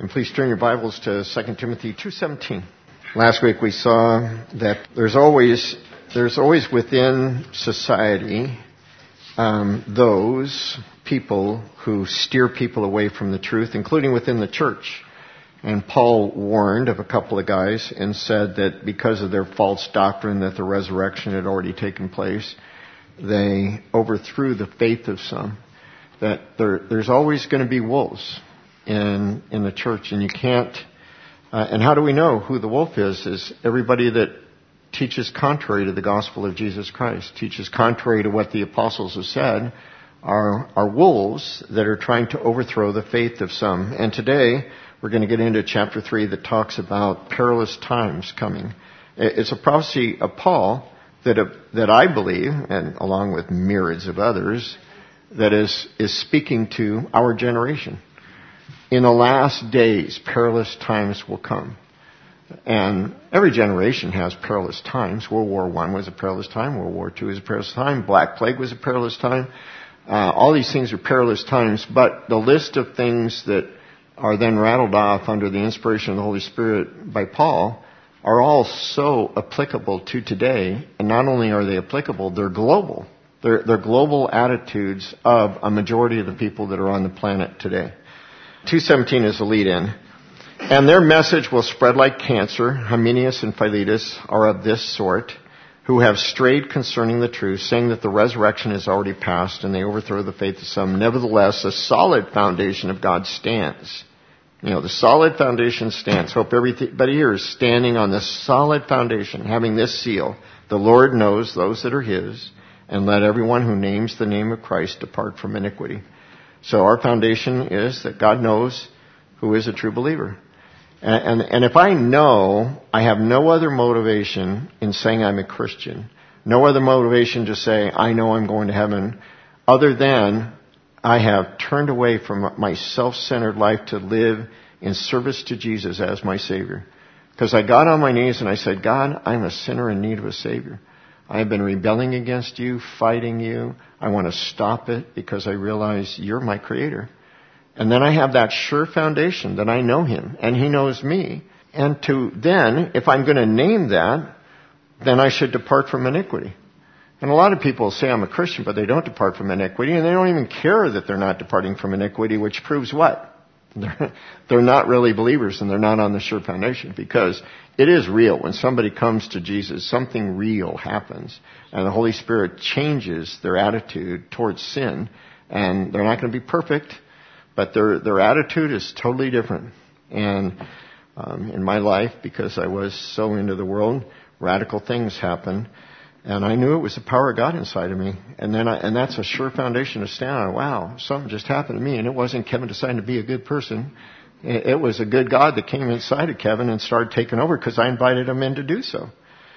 And please turn your Bibles to 2 Timothy 2:17. Last week we saw that there's always within society those people who steer people away from the truth, including within the church. And Paul warned of a couple of guys and said that because of their false doctrine that the resurrection had already taken place, they overthrew the faith of some. That there's always going to be wolves in the church, and you can't. And how do we know who the wolf is? Is everybody that teaches contrary to the gospel of Jesus Christ, teaches contrary to what the apostles have said, are wolves that are trying to overthrow the faith of some. And today we're going to get into chapter 3 that talks about perilous times coming. It's a prophecy of Paul that I believe, and along with myriads of others, that is speaking to our generation. In the last days, perilous times will come. And every generation has perilous times. World War I was a perilous time. World War II was a perilous time. Black Plague was a perilous time. All these things are perilous times. But the list of things that are then rattled off under the inspiration of the Holy Spirit by Paul are all so applicable to today. And not only are they applicable, they're global. They're global attitudes of a majority of the people that are on the planet today. 2:17 is the lead-in. And their message will spread like cancer. Hymenaeus and Philetus are of this sort, who have strayed concerning the truth, saying that the resurrection is already past, and they overthrow the faith of some. Nevertheless, a solid foundation of God stands. The solid foundation stands. Hope everybody here is standing on the solid foundation, having this seal. The Lord knows those that are His, and let everyone who names the name of Christ depart from iniquity. So our foundation is that God knows who is a true believer. And if I know I have no other motivation in saying I'm a Christian, no other motivation to say I know I'm going to heaven, other than I have turned away from my self-centered life to live in service to Jesus as my Savior. Because I got on my knees and I said, God, I'm a sinner in need of a Savior. I have been rebelling against you, fighting you. I want to stop it because I realize you're my Creator. And then I have that sure foundation that I know Him and He knows me. And then, if I'm going to name that, then I should depart from iniquity. And a lot of people say I'm a Christian, but they don't depart from iniquity, and they don't even care that they're not departing from iniquity, which proves what? They're not really believers, and they're not on the sure foundation, because it is real. When somebody comes to Jesus, something real happens, and the Holy Spirit changes their attitude towards sin, and they're not going to be perfect, but their attitude is totally different. And in my life, because I was so into the world, radical things happened. And I knew it was the power of God inside of me. And that's a sure foundation to stand on. Wow, something just happened to me. And it wasn't Kevin deciding to be a good person. It was a good God that came inside of Kevin and started taking over because I invited him in to do so.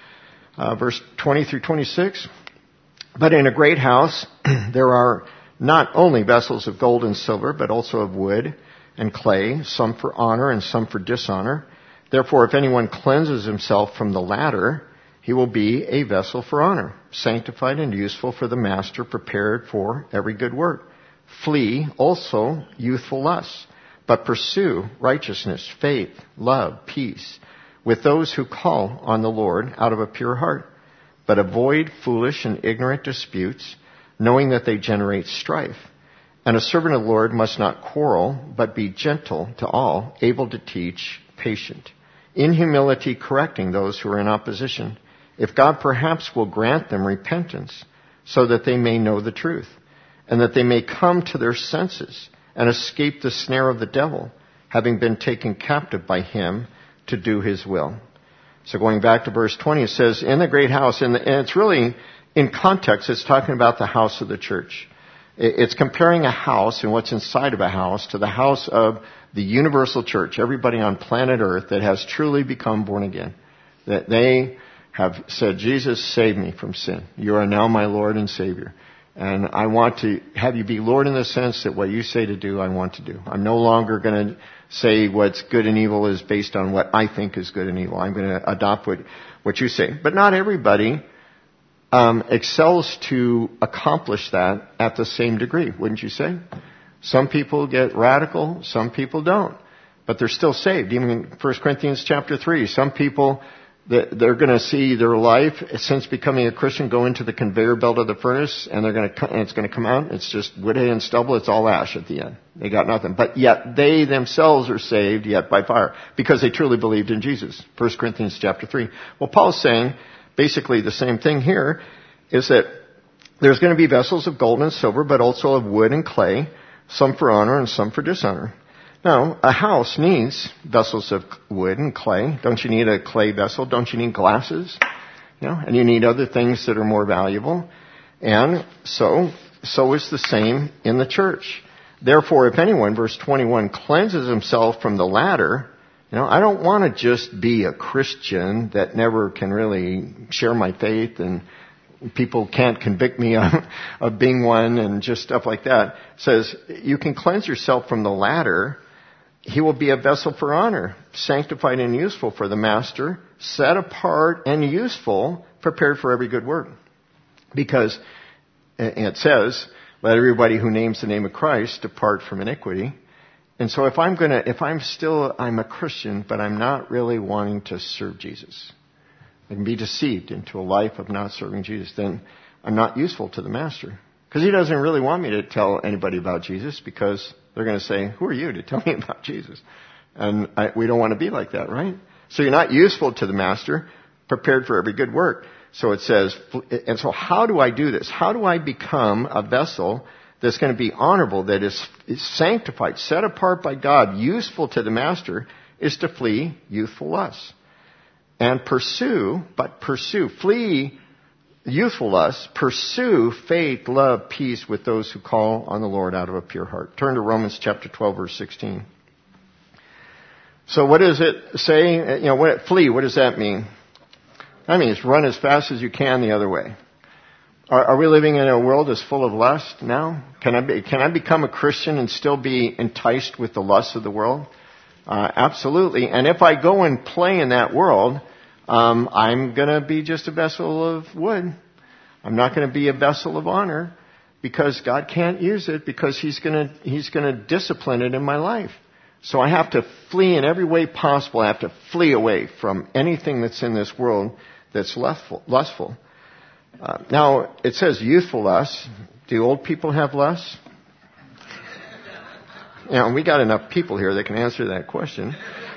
Verse 20 through 26. But in a great house there are not only vessels of gold and silver, but also of wood and clay, some for honor and some for dishonor. Therefore, if anyone cleanses himself from the latter, he will be a vessel for honor, sanctified and useful for the master, prepared for every good work. Flee also youthful lusts, but pursue righteousness, faith, love, peace, with those who call on the Lord out of a pure heart. But avoid foolish and ignorant disputes, knowing that they generate strife. And a servant of the Lord must not quarrel, but be gentle to all, able to teach, patient, in humility correcting those who are in opposition, if God perhaps will grant them repentance, so that they may know the truth, and that they may come to their senses and escape the snare of the devil, having been taken captive by him to do his will. So going back to verse 20, it says, in the great house, and it's really, in context, it's talking about the house of the church. It's comparing a house and what's inside of a house to the house of the universal church, everybody on planet Earth that has truly become born again. That they have said, Jesus, save me from sin. You are now my Lord and Savior. And I want to have you be Lord in the sense that what you say to do, I want to do. I'm no longer going to say what's good and evil is based on what I think is good and evil. I'm going to adopt what you say. But not everybody excels to accomplish that at the same degree, wouldn't you say? Some people get radical, some people don't. but they're still saved. Even in 1 Corinthians chapter 3, some people, they're going to see their life since becoming a Christian go into the conveyor belt of the furnace, and it's going to come out. It's just wood, hay, and stubble. It's all ash at the end. They got nothing. But yet they themselves are saved yet by fire because they truly believed in Jesus. 1 Corinthians chapter 3. Well, Paul's saying basically the same thing here, is that there's going to be vessels of gold and silver, but also of wood and clay, some for honor and some for dishonor. Now, a house needs vessels of wood and clay. Don't you need a clay vessel? Don't you need glasses? And you need other things that are more valuable. And so is the same in the church. Therefore, if anyone, verse 21, cleanses himself from the latter, I don't want to just be a Christian that never can really share my faith and people can't convict me of being one and just stuff like that. It says, you can cleanse yourself from the latter. He will be a vessel for honor, sanctified and useful for the master, set apart and useful, prepared for every good work. Because it says, let everybody who names the name of Christ depart from iniquity. And so if I'm a Christian, but I'm not really wanting to serve Jesus, I can be deceived into a life of not serving Jesus, then I'm not useful to the master. Because he doesn't really want me to tell anybody about Jesus, because they're going to say, who are you to tell me about Jesus? And we don't want to be like that, right? So you're not useful to the master, prepared for every good work. So it says, and so how do I do this? How do I become a vessel that's going to be honorable, that is sanctified, set apart by God, useful to the master, is to flee youthful lusts. And flee youthful lusts, pursue faith, love, peace with those who call on the Lord out of a pure heart. Turn to Romans chapter 12, verse 16. So what does it say? Flee, what does that mean? That means run as fast as you can the other way. Are we living in a world that's full of lust now? Can I become a Christian and still be enticed with the lusts of the world? Absolutely. And if I go and play in that world, I'm going to be just a vessel of wood. I'm not going to be a vessel of honor, because God can't use it, because He's going to discipline it in my life. So I have to flee in every way possible. I have to flee away from anything that's in this world that's lustful. Now, it says youthful lust. Do old people have lust? We got enough people here that can answer that question.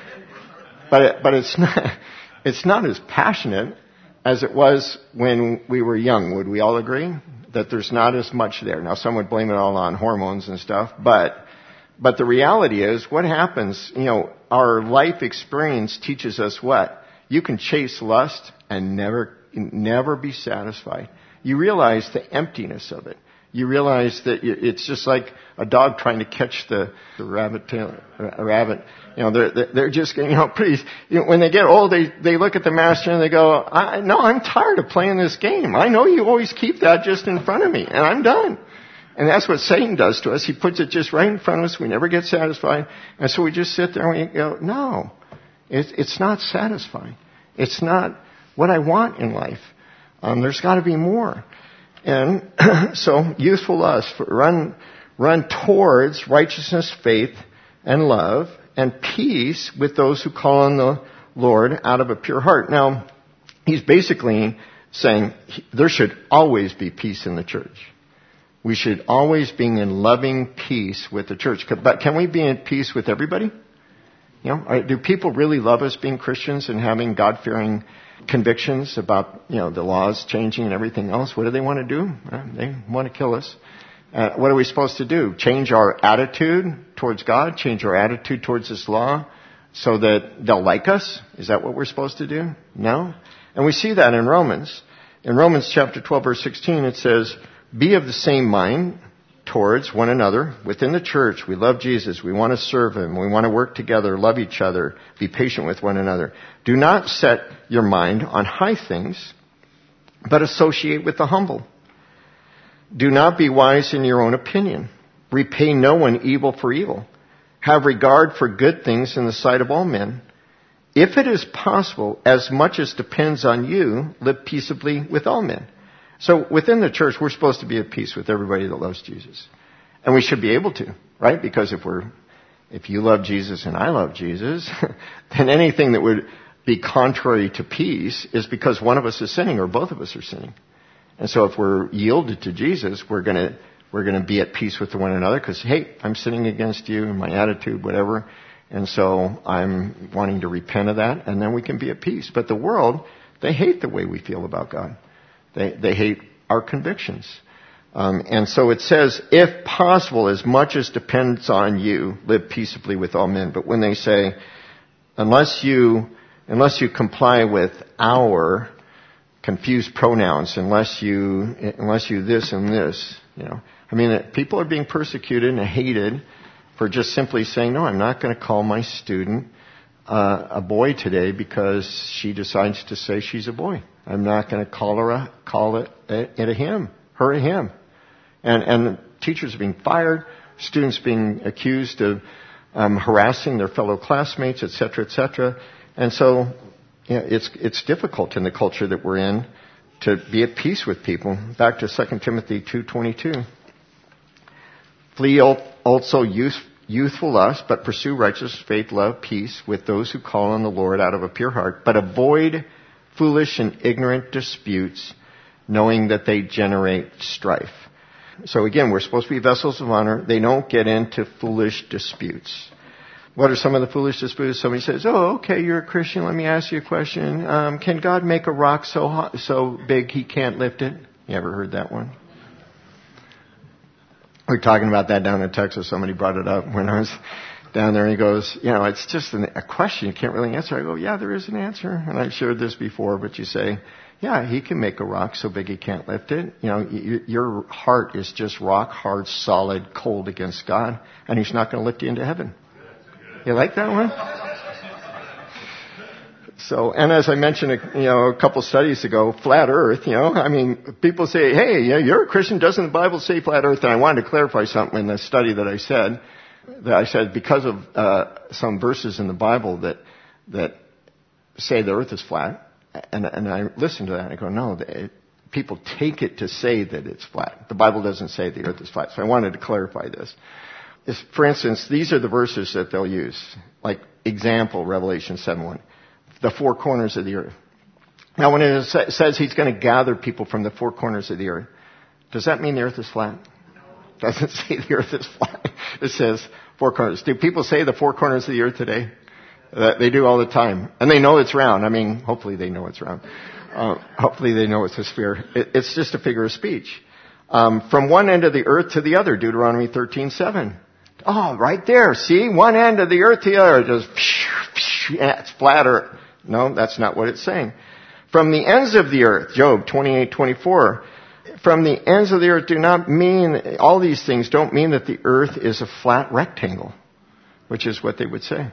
But it's not as passionate as it was when we were young. Would we all agree that there's not as much there? Now, some would blame it all on hormones and stuff, but the reality is, what happens, our life experience teaches us what? You can chase lust and never be satisfied. You realize the emptiness of it. You realize that it's just like a dog trying to catch the rabbit tail. A rabbit. They're just pretty. When they get old, they look at the master and they go, I'm tired of playing this game. I know you always keep that just in front of me, and I'm done. And that's what Satan does to us. He puts it just right in front of us. We never get satisfied, and so we just sit there and we go, no, it's not satisfying. It's not what I want in life. There's got to be more. And so youthful lust, run towards righteousness, faith, and love, and peace with those who call on the Lord out of a pure heart. Now, he's basically saying there should always be peace in the church. We should always be in loving peace with the church. But can we be in peace with everybody? Do people really love us being Christians and having God-fearing convictions about, the laws changing and everything else? What do they want to do? They want to kill us. What are we supposed to do? Change our attitude towards God? Change our attitude towards this law so that they'll like us? Is that what we're supposed to do? No. And we see that in Romans. In Romans chapter 12, verse 16, it says, be of the same mind towards one another. Within the church, we love Jesus. We want to serve Him. We want to work together, love each other, be patient with one another. Do not set your mind on high things, but associate with the humble. Do not be wise in your own opinion. Repay no one evil for evil. Have regard for good things in the sight of all men. If it is possible, as much as depends on you, live peaceably with all men. So within the church, we're supposed to be at peace with everybody that loves Jesus. And we should be able to, right? Because if we're if you love Jesus and I love Jesus, then anything that would be contrary to peace is because one of us is sinning or both of us are sinning. And so if we're yielded to Jesus, we're going to be at peace with one another because, hey, I'm sinning against you in my attitude, whatever. And so I'm wanting to repent of that, and then we can be at peace. But the world, they hate the way we feel about God. They hate our convictions. And so it says, if possible, as much as depends on you, live peaceably with all men. But when they say, unless you comply with our confused pronouns, unless you this and this, people are being persecuted and hated for just simply saying, no, I'm not going to call my student a boy today because she decides to say she's a boy. I'm not going to call it a him, her a him. And teachers are being fired, students being accused of harassing their fellow classmates, et cetera, And so it's difficult in the culture that we're in to be at peace with people. Back to 2 Timothy 2:22. Flee also youthful lust, but pursue righteousness, faith, love, peace with those who call on the Lord out of a pure heart. But avoid foolish and ignorant disputes, knowing that they generate strife. So again, we're supposed to be vessels of honor. They don't get into foolish disputes. What are some of the foolish disputes? Somebody says, oh, okay, you're a Christian. Let me ask you a question. Can God make a rock so big he can't lift it? You ever heard that one? We were talking about that down in Texas. Somebody brought it up when I was down there. And he goes, it's just a question you can't really answer. I go, yeah, there is an answer. And I've shared this before, but you say, yeah, he can make a rock so big he can't lift it. Your heart is just rock hard, solid, cold against God, and he's not going to lift you into heaven. You like that one? So, and as I mentioned, a couple studies ago, flat earth, people say, hey, you're a Christian, doesn't the Bible say flat earth? And I wanted to clarify something in the study that I said because of some verses in the Bible that say the earth is flat, and I listened to that and I go, no, people take it to say that it's flat. The Bible doesn't say the earth is flat. So I wanted to clarify this. For instance, these are the verses that they'll use. Like example, Revelation 7:1. The four corners of the earth. Now when it says he's going to gather people from the four corners of the earth, does that mean the earth is flat? It doesn't say the earth is flat. It says four corners. Do people say the four corners of the earth today? They do all the time. And they know it's round. Hopefully they know it's round. Hopefully they know it's a sphere. It's just a figure of speech. From one end of the earth to the other, Deuteronomy 13:7. Oh, right there. See? One end of the earth to the other. Just, it's flat earth. No, that's not what it's saying. From the ends of the earth, Job 28:24. From the ends of the earth do not mean, all these things don't mean that the earth is a flat rectangle, which is what they would say.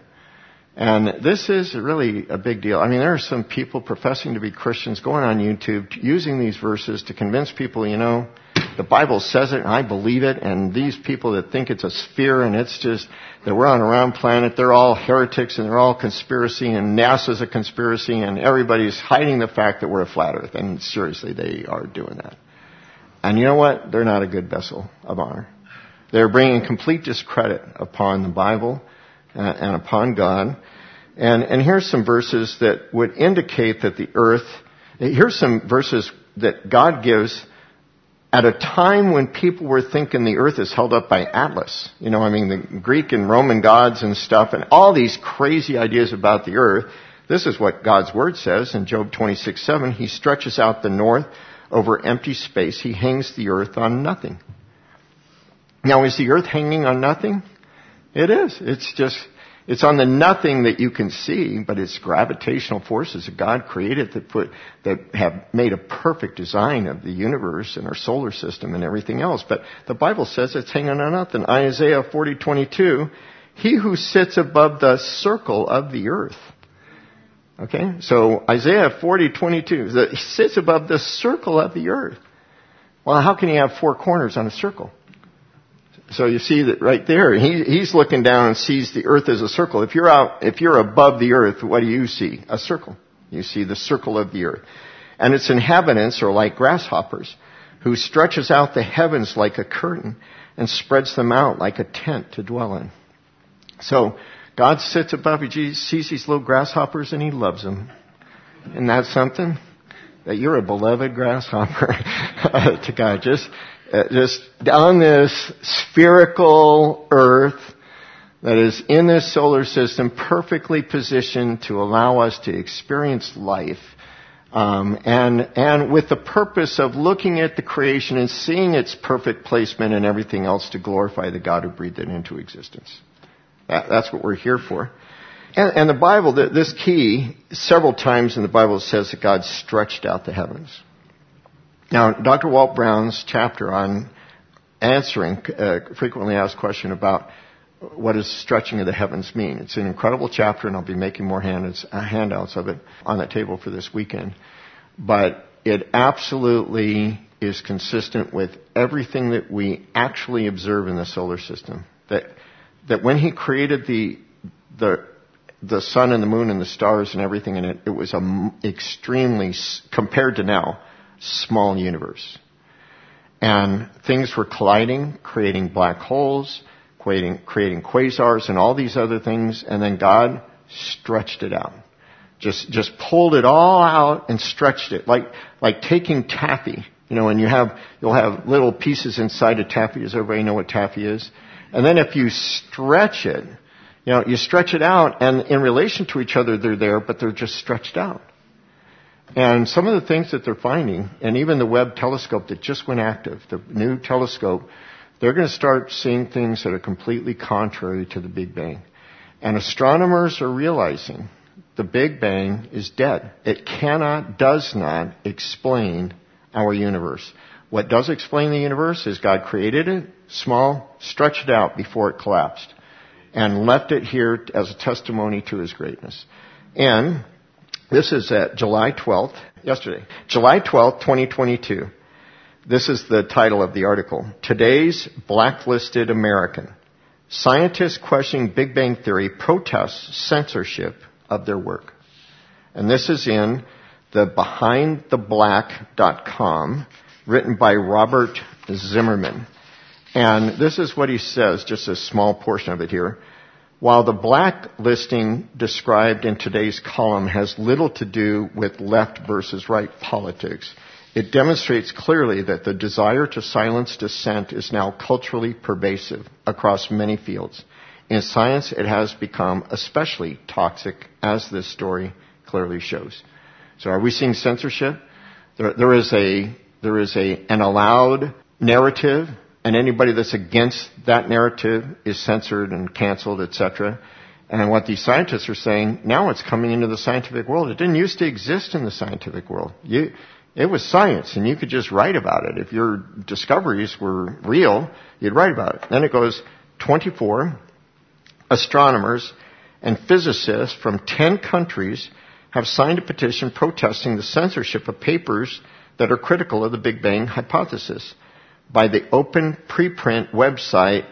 And this is really a big deal. There are some people professing to be Christians going on YouTube using these verses to convince people, the Bible says it and I believe it, and these people that think it's a sphere and it's just that we're on a round planet, they're all heretics and they're all conspiracy and NASA's a conspiracy and everybody's hiding the fact that we're a flat earth. And seriously, they are doing that. And you know what? They're not a good vessel of honor. They're bringing complete discredit upon the Bible and upon God. And here's some verses that would indicate that the earth, here's some verses that God gives at a time when people were thinking the earth is held up by Atlas. The Greek and Roman gods and stuff and all these crazy ideas about the earth. This is what God's word says in Job 26:7. He stretches out the north over empty space. He hangs the earth on nothing. Now, is the earth hanging on nothing? It is. It's on the nothing that you can see, but it's gravitational forces that God created that have made a perfect design of the universe and our solar system and everything else. But the Bible says it's hanging on nothing. Isaiah 40:22, he who sits above the circle of the earth. Okay, so Isaiah 40:22, he sits above the circle of the earth. Well, how can you have four corners on a circle? So you see that right there, he's looking down and sees the earth as a circle. If you're above the earth, what do you see? A circle. You see the circle of the earth. And its inhabitants are like grasshoppers, who stretches out the heavens like a curtain and spreads them out like a tent to dwell in. So God sits above, he sees these little grasshoppers and he loves them. Isn't that something? That you're a beloved grasshopper to God. Just on this spherical earth that is in this solar system, perfectly positioned to allow us to experience life. And with the purpose of looking at the creation and seeing its perfect placement and everything else to glorify the God who breathed it into existence. That's what we're here for. And the Bible, this key, several times in the Bible it says that God stretched out the heavens. Now, Dr. Walt Brown's chapter on answering frequently asked question about what does stretching of the heavens mean. It's an incredible chapter, and I'll be making more handouts of it on that table for this weekend. But it absolutely is consistent with everything that we actually observe in the solar system. That when he created the sun and the moon and the stars and everything in it, it was an extremely, compared to now, small universe. And things were colliding, creating black holes, creating quasars and all these other things, and then God stretched it out. Just pulled it all out and stretched it. Like taking taffy. You know, and you'll have little pieces inside of taffy. Does everybody know what taffy is? And then if you stretch it, you know, you stretch it out, and in relation to each other, they're there, but they're just stretched out. And some of the things that they're finding, and even the Webb telescope that just went active, the new telescope, they're going to start seeing things that are completely contrary to the Big Bang. And astronomers are realizing the Big Bang is dead. It does not explain our universe. What does explain the universe is God created it, small, stretched it out before it collapsed, and left it here as a testimony to His greatness. And this is at July 12th, yesterday, July 12th, 2022. This is the title of the article. Today's Blacklisted American. Scientists questioning Big Bang Theory protest censorship of their work. And this is in the BehindTheBlack.com, written by Robert Zimmerman. And this is what he says, just a small portion of it here. While the blacklisting described in today's column has little to do with left versus right politics, it demonstrates clearly that the desire to silence dissent is now culturally pervasive across many fields. In science, it has become especially toxic, as this story clearly shows. So are we seeing censorship? There is an allowed narrative, and anybody that's against that narrative is censored and canceled, etc. And what these scientists are saying, now it's coming into the scientific world. It didn't used to exist in the scientific world. It was science, and you could just write about it. If your discoveries were real, you'd write about it. Then it goes, 24 astronomers and physicists from 10 countries have signed a petition protesting the censorship of papers that are critical of the Big Bang hypothesis by the open preprint website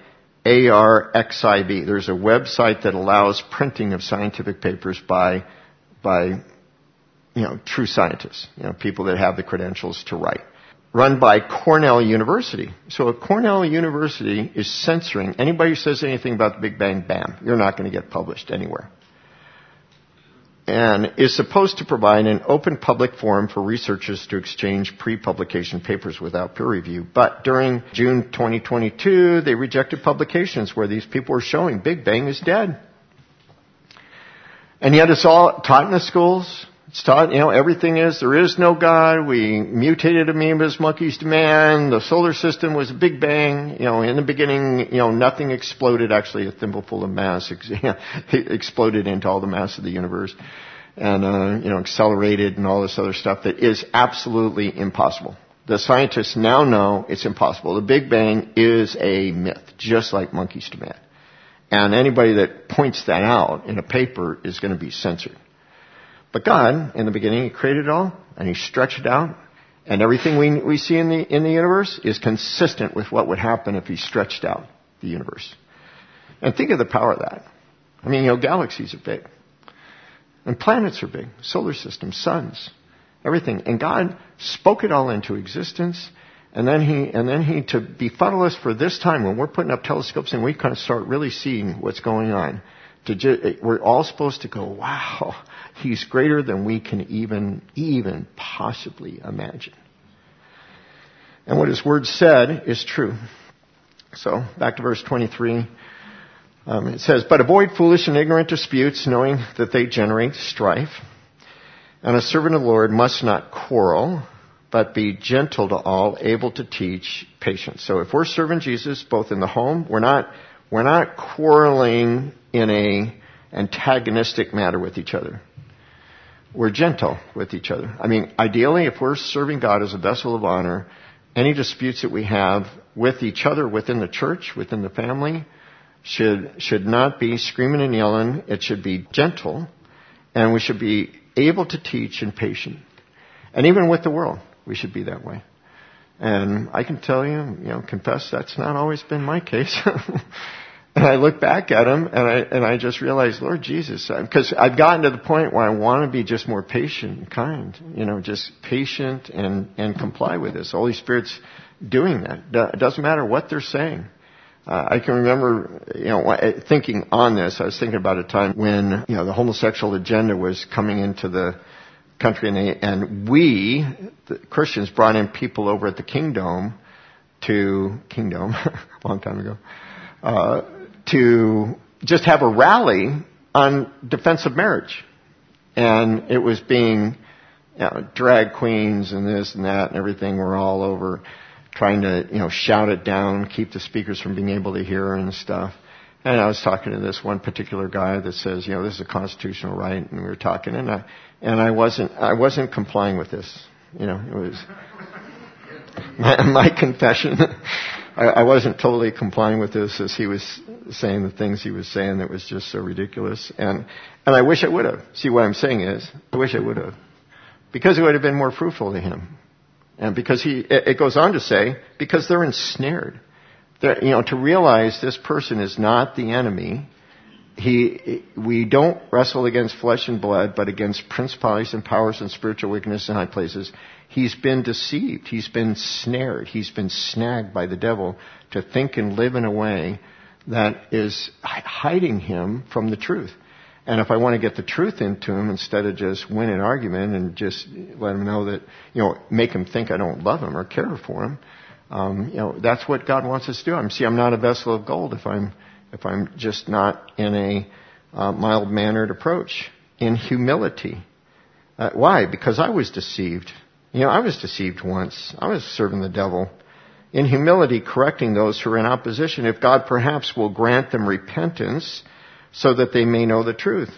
ARXIV. There's a website that allows printing of scientific papers by true scientists, people that have the credentials to write. Run by Cornell University. So Cornell University is censoring anybody who says anything about the Big Bang, bam, you're not going to get published anywhere. And is supposed to provide an open public forum for researchers to exchange pre-publication papers without peer review. But during June 2022, they rejected publications where these people were showing Big Bang is dead. And yet it's all taught in the schools. It's taught, everything is, there is no God. We mutated amoebas, monkeys to man. The solar system was a Big Bang. In the beginning, nothing exploded. Actually, a thimbleful of mass exploded into all the mass of the universe. And, accelerated and all this other stuff that is absolutely impossible. The scientists now know it's impossible. The Big Bang is a myth, just like monkeys to man. And anybody that points that out in a paper is going to be censored. But God, in the beginning, He created it all, and He stretched it out, and everything we see in the universe is consistent with what would happen if He stretched out the universe. And think of the power of that. Galaxies are big, and planets are big, solar systems, suns, everything. And God spoke it all into existence, And then he to befuddle us for this time when we're putting up telescopes and we kind of start really seeing what's going on. We're all supposed to go, wow, he's greater than we can even possibly imagine. And what his word said is true. So back to verse 23. It says, but avoid foolish and ignorant disputes, knowing that they generate strife. And a servant of the Lord must not quarrel, but be gentle to all, able to teach, patient. So if we're serving Jesus, both in the home, we're not quarreling in a antagonistic manner with each other. We're gentle with each other. I mean, ideally, if we're serving God as a vessel of honor, any disputes that we have with each other within the church, within the family, should not be screaming and yelling. It should be gentle, and we should be able to teach and patient. And even with the world, we should be that way. And I can tell you, confess that's not always been my case. And I look back at him and I just realize, Lord Jesus, because I've gotten to the point where I want to be just more patient and kind, just patient and comply with this. The Holy Spirit's doing that. It doesn't matter what they're saying. I can remember, thinking on this, I was thinking about a time when, the homosexual agenda was coming into the country and we, the Christians, brought in people over at the Kingdom, a long time ago, to just have a rally on defense of marriage. And it was being, drag queens and this and that and everything were all over trying to, shout it down, keep the speakers from being able to hear and stuff. And I was talking to this one particular guy that says, this is a constitutional right, and we were talking, and I wasn't complying with this. It was my confession. I wasn't totally complying with this as he was saying the things he was saying that was just so ridiculous. And I wish I would have. See, what I'm saying is, I wish I would have. Because it would have been more fruitful to him. And because it goes on to say, because they're ensnared. To realize this person is not the enemy. We don't wrestle against flesh and blood, but against principalities and powers and spiritual wickedness in high places. He's been deceived. He's been snared. He's been snagged by the devil to think and live in a way that is hiding him from the truth. And if I want to get the truth into him instead of just win an argument and just let him know that, make him think I don't love him or care for him, that's what God wants us to do. I'm not a vessel of gold if I'm just not in a mild-mannered approach, in humility. Why? Because I was deceived. I was deceived once. I was serving the devil. In humility, correcting those who are in opposition, if God perhaps will grant them repentance so that they may know the truth.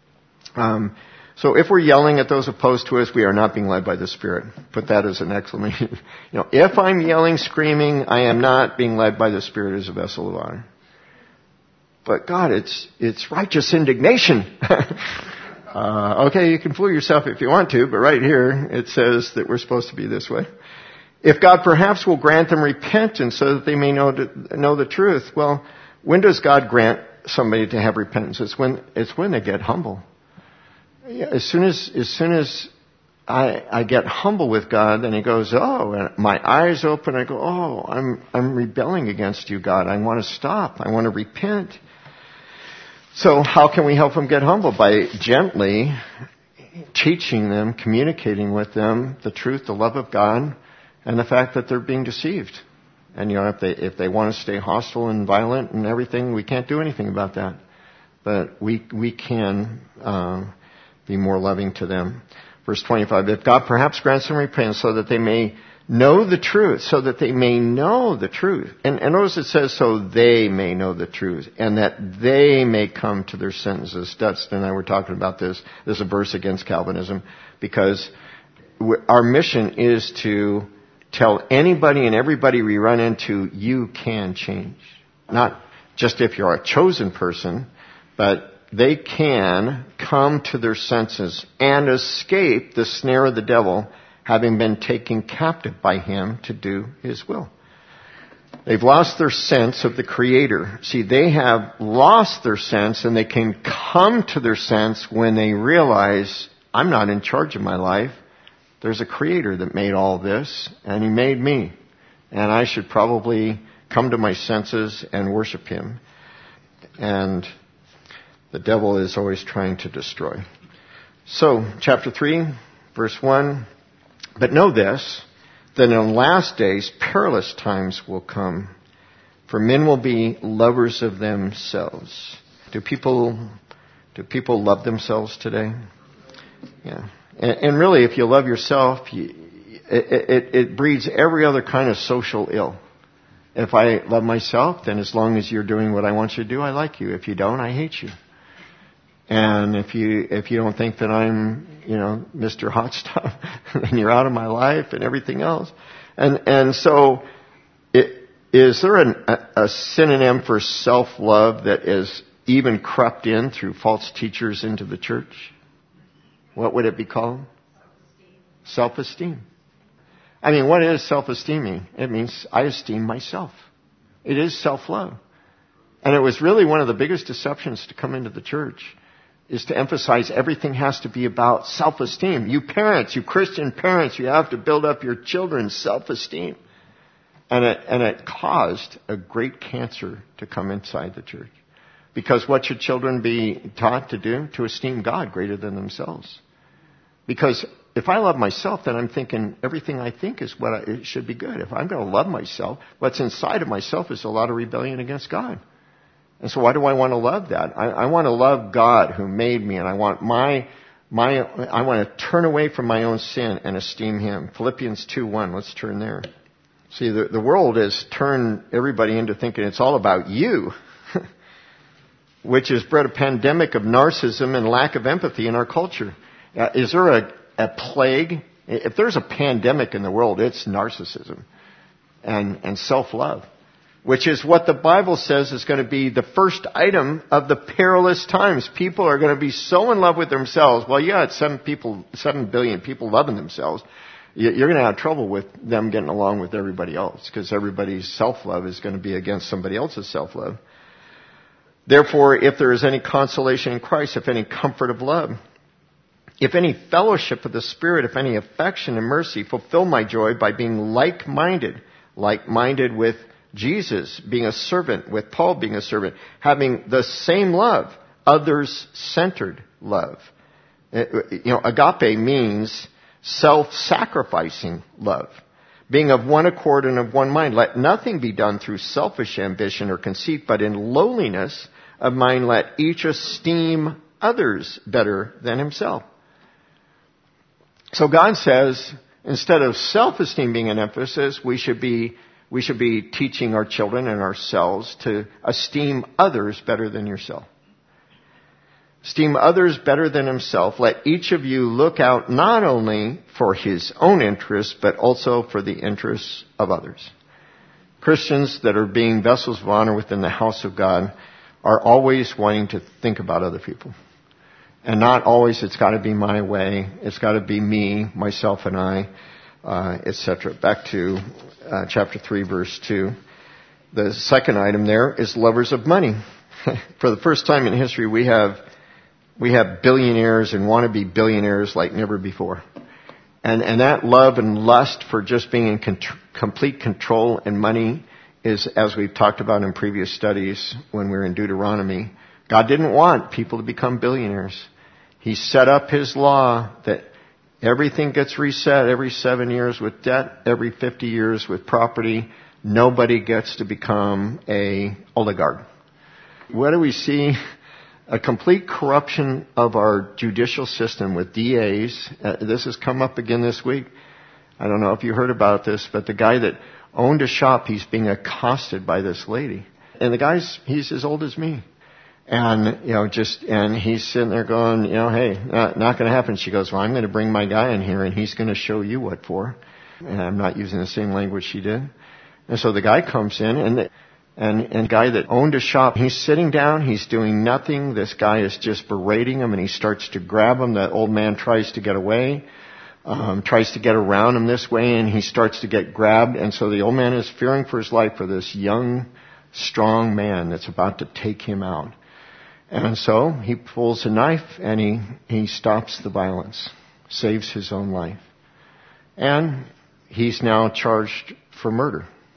So if we're yelling at those opposed to us, we are not being led by the Spirit. Put that as an exclamation. If I'm yelling, screaming, I am not being led by the Spirit as a vessel of honor. But God, it's righteous indignation. Okay, you can fool yourself if you want to, but right here it says that we're supposed to be this way. If God perhaps will grant them repentance so that they may know the truth. Well, when does God grant somebody to have repentance? It's when they get humble. As soon as I get humble with God, then He goes, and my eyes open. I go, I'm rebelling against you, God. I want to stop. I want to repent. So how can we help them get humble? By gently teaching them, communicating with them the truth, the love of God, and the fact that they're being deceived. And if they want to stay hostile and violent and everything, we can't do anything about that. But we can be more loving to them. Verse 25, if God perhaps grants them repentance so that they may know the truth, so that they may know the truth. And notice it says, so they may know the truth, and that they may come to their sentences. Dustin and I were talking about this. There's a verse against Calvinism, because our mission is to tell anybody and everybody we run into, you can change. Not just if you're a chosen person, but they can come to their senses and escape the snare of the devil, having been taken captive by him to do his will. They've lost their sense of the Creator. See, they have lost their sense, and they can come to their sense when they realize, I'm not in charge of my life. There's a Creator that made all this, and He made me. And I should probably come to my senses and worship him. And the devil is always trying to destroy. So, chapter 3, verse 1. But know this, that in the last days perilous times will come, for men will be lovers of themselves. Do people love themselves today? Yeah. And really, if you love yourself, it breeds every other kind of social ill. If I love myself, then as long as you're doing what I want you to do, I like you. If you don't, I hate you. And if you don't think that I'm, Mr. Hot Stuff, then you're out of my life and everything else. And so, is there a synonym for self-love that is even crept in through false teachers into the church? What would it be called? Self-esteem. I mean, what is self-esteeming? It means I esteem myself. It is self-love. And it was really one of the biggest deceptions to come into the church, is to emphasize everything has to be about self-esteem. You parents, you Christian parents, you have to build up your children's self-esteem. And it caused a great cancer to come inside the church. Because what should children be taught to do? To esteem God greater than themselves. Because if I love myself, then I'm thinking everything I think is what it should be good. If I'm going to love myself, what's inside of myself is a lot of rebellion against God. And so why do I want to love that? I want to love God who made me, and I want I want to turn away from my own sin and esteem him. Philippians 2:1, let's turn there. See, the world has turned everybody into thinking it's all about you, which has bred a pandemic of narcissism and lack of empathy in our culture. Is there a plague? If there's a pandemic in the world, it's narcissism and self-love, which is what the Bible says is going to be the first item of the perilous times. People are going to be so in love with themselves. Well, yeah, it's 7 billion people loving themselves. You're going to have trouble with them getting along with everybody else, because everybody's self-love is going to be against somebody else's self-love. Therefore, if there is any consolation in Christ, if any comfort of love, if any fellowship of the Spirit, if any affection and mercy, fulfill my joy by being like-minded with Jesus, being a servant, with Paul being a servant, having the same love, others-centered love. Agape means self-sacrificing love. Being of one accord and of one mind, let nothing be done through selfish ambition or conceit, but in lowliness of mind let each esteem others better than himself. So God says, instead of self-esteem being an emphasis, we should be teaching our children and ourselves to esteem others better than yourself. Esteem others better than himself. Let each of you look out not only for his own interests, but also for the interests of others. Christians that are being vessels of honor within the house of God are always wanting to think about other people. And not always it's got to be my way. It's got to be me, myself, and I, etc. Back to chapter 3, verse 2. The second item there is lovers of money. For the first time in history, we have billionaires and wannabe billionaires like never before. And that love and lust for just being in complete control and money is, as we've talked about in previous studies when we were in Deuteronomy, God didn't want people to become billionaires. He set up his law that everything gets reset every 7 years with debt, every 50 years with property. Nobody gets to become a oligarch. What do we see? A complete corruption of our judicial system with DAs. This has come up again this week. I don't know if you heard about this, but the guy that owned a shop, he's being accosted by this lady. And the he's as old as me. And, and he's sitting there going, hey, not going to happen. She goes, well, I'm going to bring my guy in here and he's going to show you what for. And I'm not using the same language she did. And so the guy comes in and the guy that owned a shop, he's sitting down, he's doing nothing. This guy is just berating him and he starts to grab him. The old man tries to get away, tries to get around him this way, and he starts to get grabbed. And so the old man is fearing for his life for this young, strong man that's about to take him out. And so he pulls a knife and he stops the violence, saves his own life. And he's now charged for murder.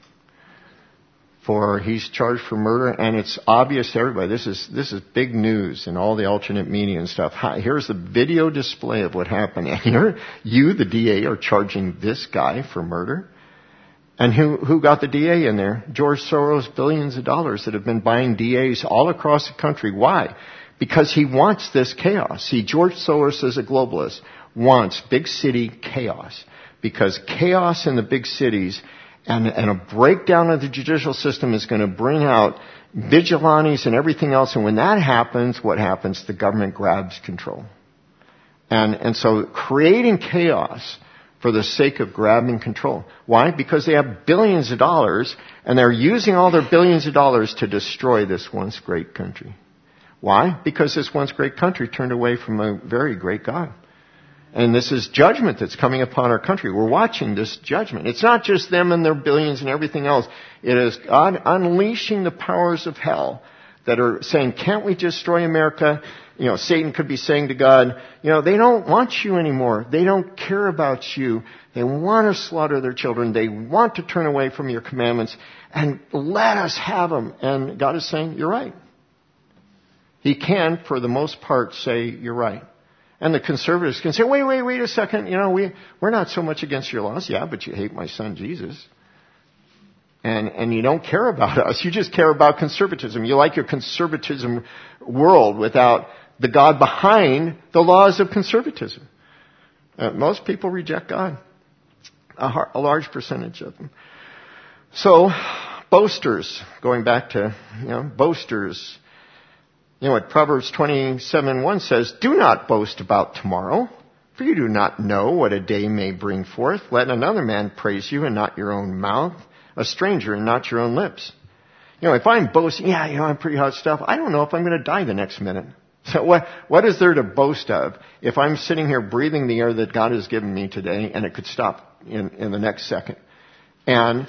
he's charged for murder, and it's obvious to everybody. This is big news in all the alternate media and stuff. Here's the video display of what happened. And here, you, the DA, are charging this guy for murder. And who got the DA in there? George Soros, billions of dollars that have been buying DAs all across the country. Why? Because he wants this chaos. See, George Soros, as a globalist, wants big city chaos. Because chaos in the big cities and a breakdown of the judicial system is going to bring out vigilantes and everything else. And when that happens, what happens? The government grabs control. And so creating chaos for the sake of grabbing control. Why? Because they have billions of dollars, and they're using all their billions of dollars to destroy this once great country. Why? Because this once great country turned away from a very great God. And this is judgment that's coming upon our country. We're watching this judgment. It's not just them and their billions and everything else. It is God unleashing the powers of hell that are saying, can't we destroy America? You know, Satan could be saying to God, you know, they don't want you anymore. They don't care about you. They want to slaughter their children. They want to turn away from your commandments. And let us have them. And God is saying, you're right. He can, for the most part, say, you're right. And the conservatives can say, wait a second. You know, we're not so much against your laws. Yeah, but you hate my son Jesus. And you don't care about us. You just care about conservatism. You like your conservatism world without the God behind the laws of conservatism. Most people reject God. A large percentage of them. So, boasters, going back to, boasters. You know what Proverbs 27:1 says, do not boast about tomorrow, for you do not know what a day may bring forth. Let another man praise you and not your own mouth, a stranger and not your own lips. You know, if I'm boasting, I'm pretty hot stuff, I don't know if I'm going to die the next minute. So what is there to boast of if I'm sitting here breathing the air that God has given me today and it could stop in the next second? And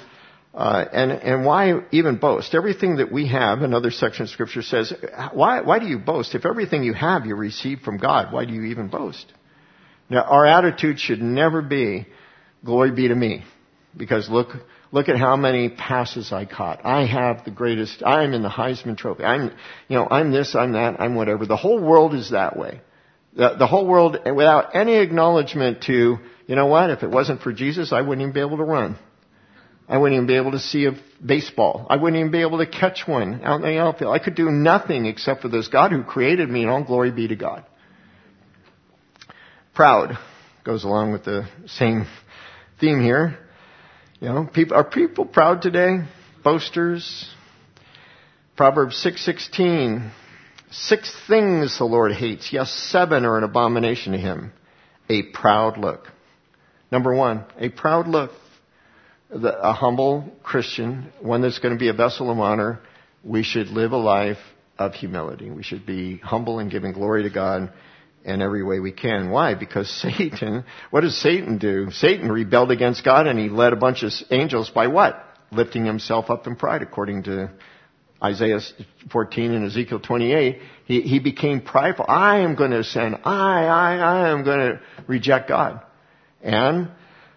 why even boast? Everything that we have, another section of Scripture says, why do you boast? If everything you have you receive from God, why do you even boast? Now, our attitude should never be, glory be to me. Because look at how many passes I caught. I have the greatest, I'm in the Heisman Trophy. I'm this, I'm that, I'm whatever. The whole world is that way. The whole world, without any acknowledgement to, you know what, if it wasn't for Jesus, I wouldn't even be able to run. I wouldn't even be able to see a baseball. I wouldn't even be able to catch one out in the outfield. I could do nothing except for this God who created me, and all glory be to God. Proud goes along with the same theme here. You know, are people proud today? Boasters. Proverbs 6:16. 6 things the Lord hates. Yes, 7 are an abomination to him. A proud look. Number 1, a proud look. A humble Christian, one that's going to be a vessel of honor, we should live a life of humility. We should be humble and giving glory to God in every way we can. Why? Because Satan, what does Satan do? Satan rebelled against God and he led a bunch of angels by what? Lifting himself up in pride, according to Isaiah 14 and Ezekiel 28. He became prideful. I am going to ascend. I am going to reject God. And,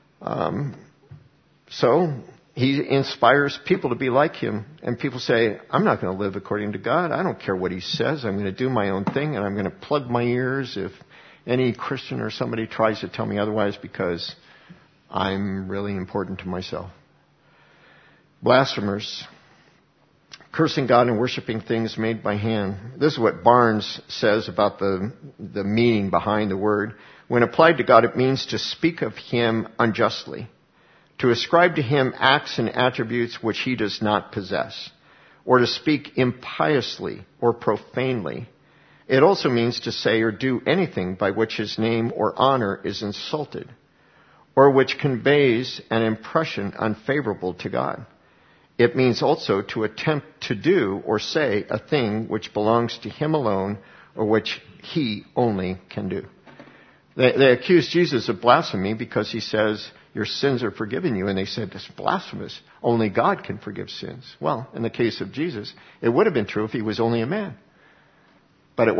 so he inspires people to be like him. And people say, I'm not going to live according to God. I don't care what he says. I'm going to do my own thing, and I'm going to plug my ears if any Christian or somebody tries to tell me otherwise, because I'm really important to myself. Blasphemers, cursing God and worshiping things made by hand. This is what Barnes says about the meaning behind the word. When applied to God, it means to speak of him unjustly, to ascribe to him acts and attributes which he does not possess, or to speak impiously or profanely. It also means to say or do anything by which his name or honor is insulted, or which conveys an impression unfavorable to God. It means also to attempt to do or say a thing which belongs to him alone, or which he only can do. They accused Jesus of blasphemy because he says, your sins are forgiven you. And they said, that's blasphemous. Only God can forgive sins. Well, in the case of Jesus, it would have been true if he was only a man. But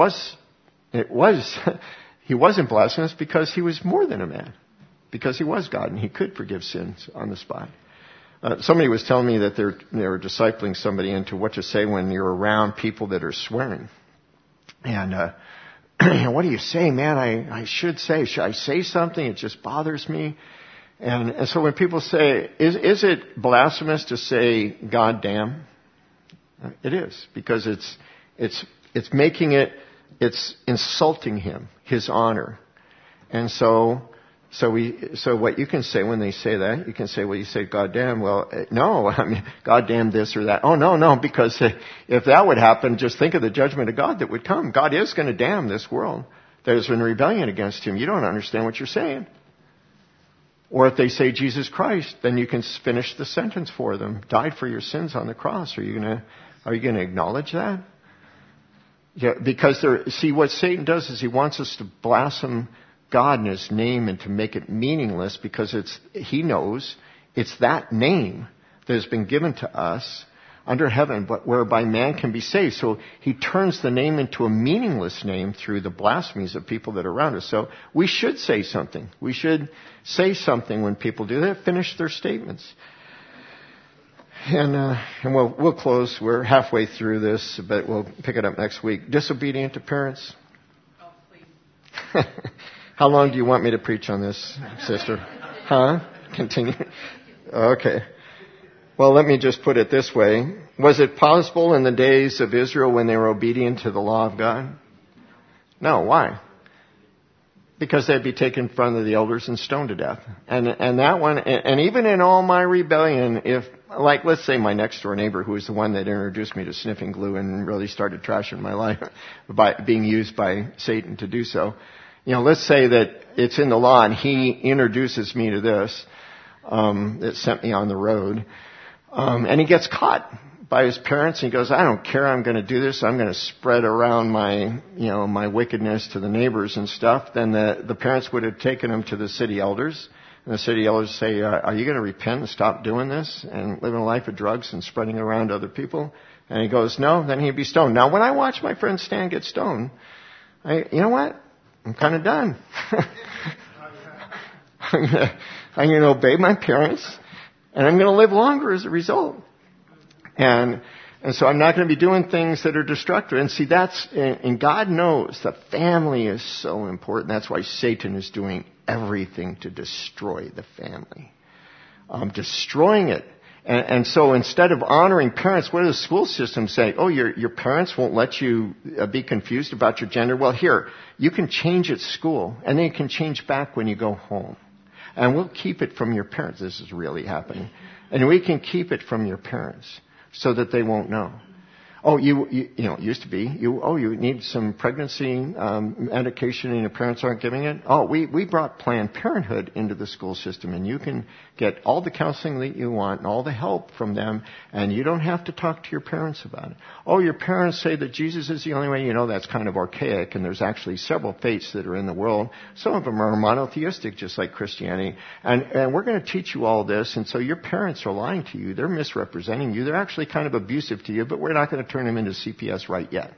he wasn't blasphemous because he was more than a man. Because he was God and he could forgive sins on the spot. Somebody was telling me that they were discipling somebody into what to say when you're around people that are swearing. And, what do you say, man? Should I say something? It just bothers me. And so when people say, is it blasphemous to say God damn? It is, because it's making it, it's insulting him, his honor. And so what you can say when they say that, you can say, well, you say God damn. Well, no, I mean, God damn this or that. Oh, no, because if that would happen, just think of the judgment of God that would come. God is going to damn this world that has been rebellion against him. You don't understand what you're saying. Or if they say Jesus Christ, then you can finish the sentence for them. Died for your sins on the cross. Are you going to acknowledge that? Yeah, because see, what Satan does is he wants us to blaspheme God and his name and to make it meaningless, because he knows it's that name that has been given to us under heaven, but whereby man can be saved. So he turns the name into a meaningless name through the blasphemies of people that are around us. So we should say something. We should say something when people do that, finish their statements. And we'll close. We're halfway through this, but we'll pick it up next week. Disobedient to parents. Oh, please. How long do you want me to preach on this, sister? Huh? Continue. Okay. Well, let me just put it this way. Was it possible in the days of Israel when they were obedient to the law of God? No. Why? Because they'd be taken in front of the elders and stoned to death. And that one, and even in all my rebellion, like, let's say my next door neighbor, who was the one that introduced me to sniffing glue and really started trashing my life by being used by Satan to do so. Let's say that it's in the law and he introduces me to this, that sent me on the road, and he gets caught by his parents, and he goes, I don't care, I'm going to do this, I'm going to spread around my wickedness to the neighbors and stuff. Then the parents would have taken him to the city elders, and the city elders say, are you going to repent and stop doing this and living a life of drugs and spreading it around to other people? And he goes, no, then he'd be stoned. Now, when I watch my friend Stan get stoned, you know what? I'm kind of done. I'm going to obey my parents, and I'm going to live longer as a result. And so I'm not going to be doing things that are destructive. And see, and God knows that family is so important. That's why Satan is doing everything to destroy the family. Destroying it. And so instead of honoring parents, what does the school system say? Oh, your parents won't let you be confused about your gender. Well, here, you can change at school, and then you can change back when you go home. And we'll keep it from your parents. This is really happening. And we can keep it from your parents so that they won't know. Oh, it used to be, you need some pregnancy medication and your parents aren't giving it. Oh, we brought Planned Parenthood into the school system, and you can get all the counseling that you want and all the help from them, and you don't have to talk to your parents about it. Oh, your parents say that Jesus is the only way. That's kind of archaic, and there's actually several faiths that are in the world. Some of them are monotheistic, just like Christianity. And we're going to teach you all this, and so your parents are lying to you. They're misrepresenting you. They're actually kind of abusive to you, but we're not going to turn them into CPS right yet.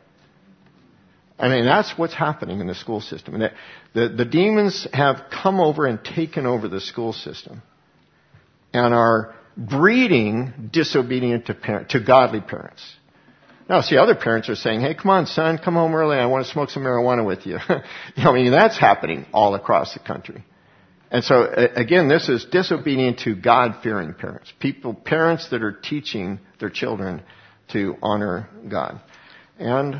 I mean, that's what's happening in the school system. And the demons have come over and taken over the school system and are breeding disobedient to godly parents. Now, see, other parents are saying, hey, come on, son, come home early. I want to smoke some marijuana with you. That's happening all across the country. And so, again, this is disobedient to God-fearing parents. Parents that are teaching their children to honor God. And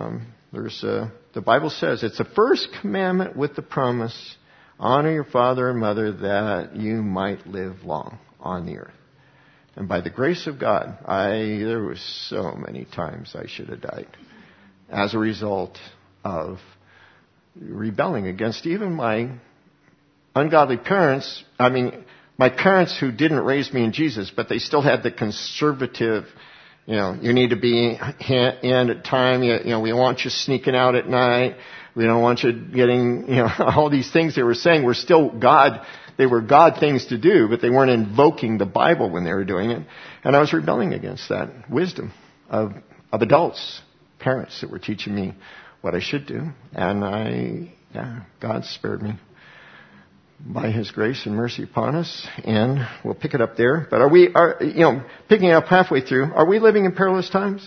the Bible says it's the first commandment with the promise, honor your father and mother that you might live long on the earth. And by the grace of God, there were so many times I should have died as a result of rebelling against even my ungodly parents. I mean, my parents who didn't raise me in Jesus, but they still had the conservative, you need to be in at time. We want you sneaking out at night. We don't want you getting, all these things they were saying were still God. They were God things to do, but they weren't invoking the Bible when they were doing it. And I was rebelling against that wisdom of adults, parents that were teaching me what I should do. And God spared me. by His grace and mercy upon us, and we'll pick it up there. But picking it up halfway through, are we living in perilous times?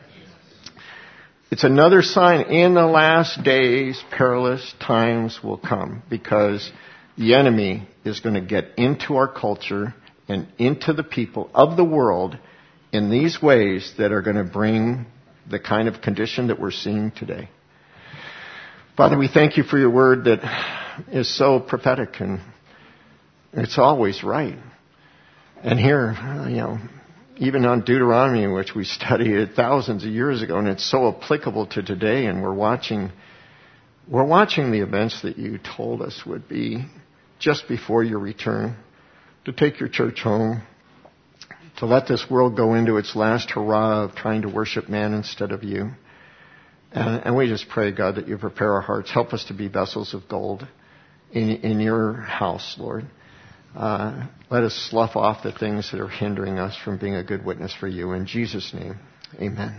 It's another sign. In the last days, perilous times will come, because the enemy is going to get into our culture and into the people of the world in these ways that are going to bring the kind of condition that we're seeing today. Father, we thank You for Your word that is so prophetic, and it's always right. And here, even on Deuteronomy, which we studied thousands of years ago, and it's so applicable to today, and we're watching the events that You told us would be just before Your return, to take Your church home, to let this world go into its last hurrah of trying to worship man instead of You. And we just pray, God, that You prepare our hearts. Help us to be vessels of gold in Your house, Lord. Let us slough off the things that are hindering us from being a good witness for You. In Jesus' name, amen.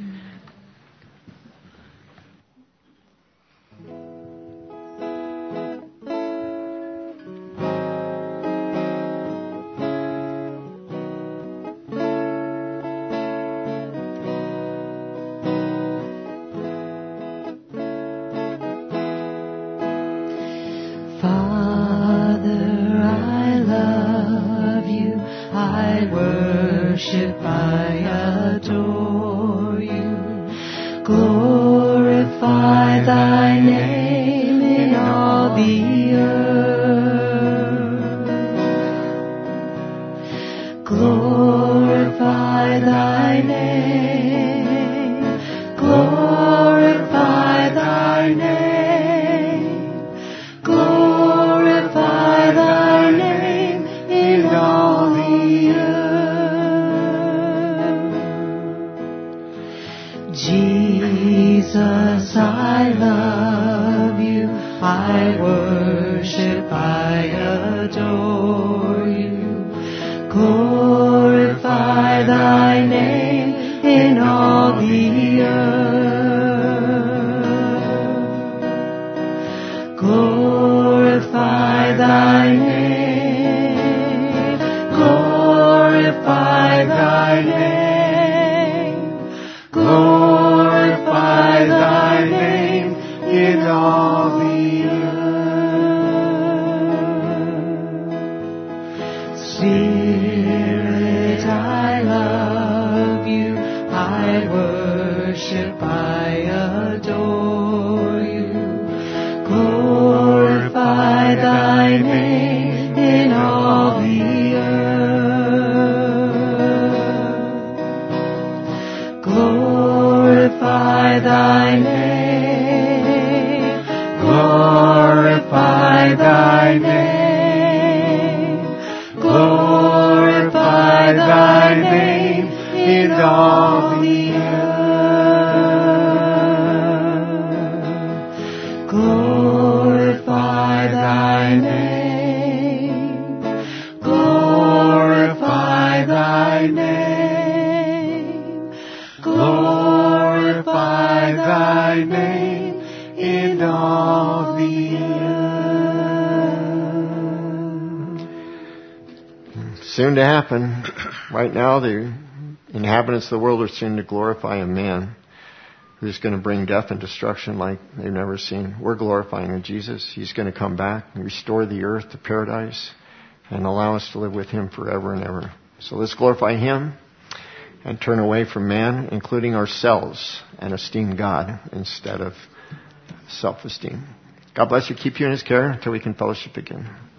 Soon to happen. Right now, the inhabitants of the world are soon to glorify a man who's going to bring death and destruction like they've never seen. We're glorifying Jesus. He's going to come back and restore the earth to paradise and allow us to live with Him forever and ever. So let's glorify Him and turn away from man, including ourselves, and esteem God instead of self-esteem. God bless you. Keep you in His care until we can fellowship again.